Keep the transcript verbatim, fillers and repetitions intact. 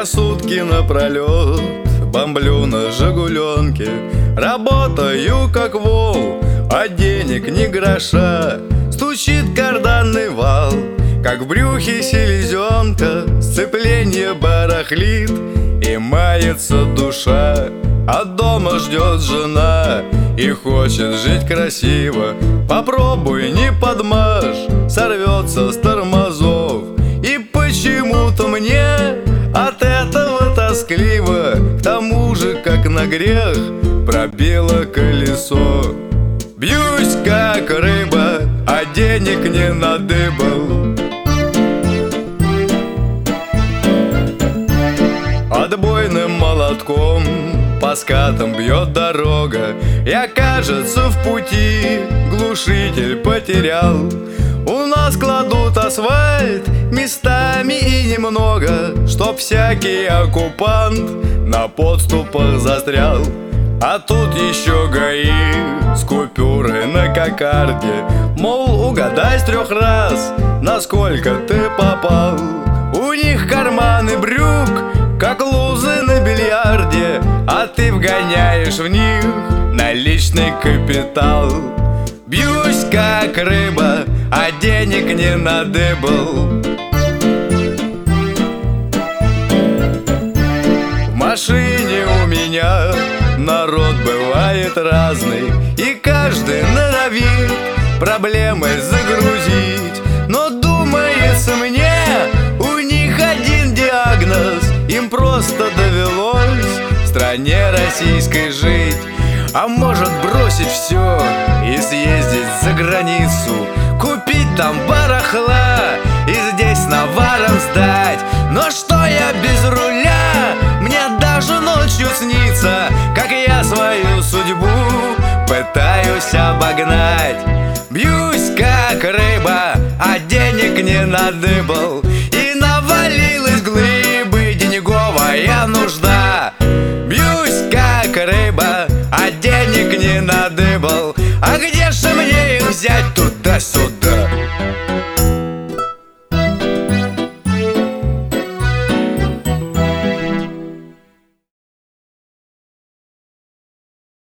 Я сутки напролет бомблю на «Жигуленке», работаю как вол, а денег ни гроша. Стучит карданный вал, как в брюхе селезенка, сцепление барахлит и мается душа. А дома ждет жена и хочет жить красиво. Попробуй, не подмажь, сорвется с тормозов. И почему-то мне от этого тоскливо. К тому же, как на грех, пробило колесо. Бьюсь, как рыба, а денег не надыбал. Отбойным молотком по скатам бьет дорога. Я, кажется, в пути глушитель потерял. У нас кладут асфальт местами и немного, чтоб всякий оккупант на подступах застрял. А тут еще ГАИ с купюрой на кокарде, мол, угадай с трех раз, насколько ты попал. У них карманы брюк, как лузы на бильярде, а ты вгоняешь в них наличный капитал. Бьюсь, как рыба, а денег не надыбал. В машине у меня народ бывает разный, и каждый норовит проблемы загрузить. Но думается мне, у них один диагноз: им просто довелось в стране российской жить. А может бросить все и съездить за границу, купить там барахла и здесь наваром сдать. Но что я без руля? Мне даже ночью снится, как я свою судьбу пытаюсь обогнать. Бьюсь, как рыба, а денег не надыбал. И навалилась глыбы денеговая нужда. Бьюсь, как рыба, а денег не надыбал. А где же мне их взять?